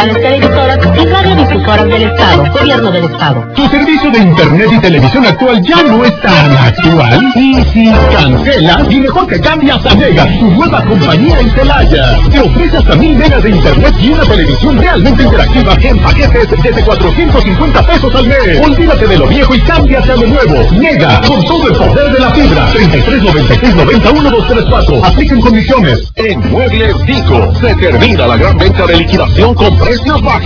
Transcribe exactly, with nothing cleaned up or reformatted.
centrales televisoras y radiodifusoras del Estado, Gobierno del Estado. ¿Tu servicio de internet y televisión actual ya no es tan actual? Y si cancelas, y mejor que cambias a Mega, tu nueva compañía en Celaya. Te ofrece hasta mil megas de internet y una televisión realmente interactiva en paquetes desde cuatrocientos cincuenta pesos al mes. Olvídate de lo viejo y cámbiate a lo nuevo. Mega, con todo el poder de la fibra. treinta y tres noventa y seis noventa uno dos tres cuatro. Apliquen condiciones. En Muebles Dico se termina la gran venta de liquidación con precios bajos.